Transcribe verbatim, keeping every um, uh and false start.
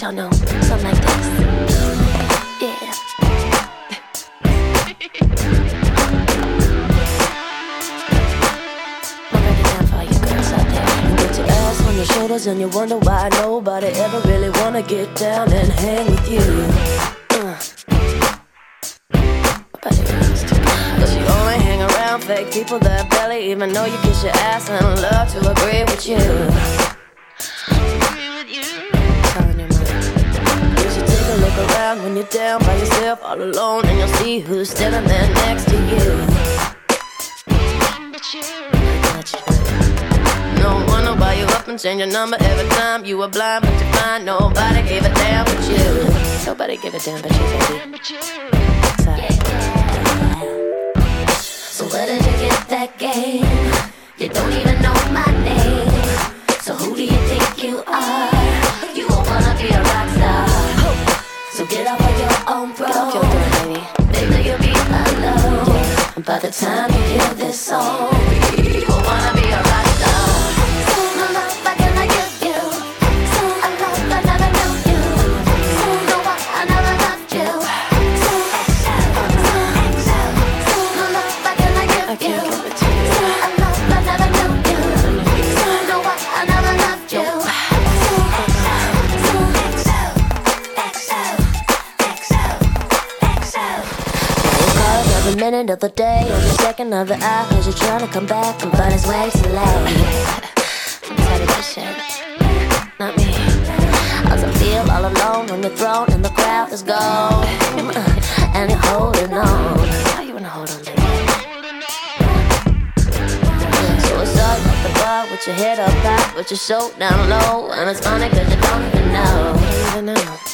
y'all know, something like this. Yeah. I'll break it down for all you girls out there. Put your ass on your shoulders and you wonder why nobody ever really wanna get down and hang with you. Uh. But you only hang around fake people that barely even know you kiss your ass and love to agree with you. Agree with you. Telling your mother. You should take a look around when you're down by yourself, all alone, and you'll see who's standing there next to you. No one will buy you up and change your number every time you were blind, but you find nobody gave a damn but you. Nobody gave a damn but you, baby. Sorry. So where did you get that game? You don't even know my name. So who do you think you are? You won't wanna be a rock star. So get off of your own throne, baby. Baby, you'll be alone. Yeah. And by the time you hear this song, you won't wanna be a rock star. No love I cannot give you. A love I never knew you. No one I never loved you. No love I cannot give you. A love I never knew you. No one I never loved you. Every minute of the day, every second of the hour, cause you're trying to come back, but it's way too late. I'm tired of this shit. Not me. Cause I feel all alone when you're thrown and the crowd is gone. And you're holding on. How you wanna hold on, baby? So it's all at the bar with your head up high, but your soul down low. And it's funny cause you don't even know. You don't even know.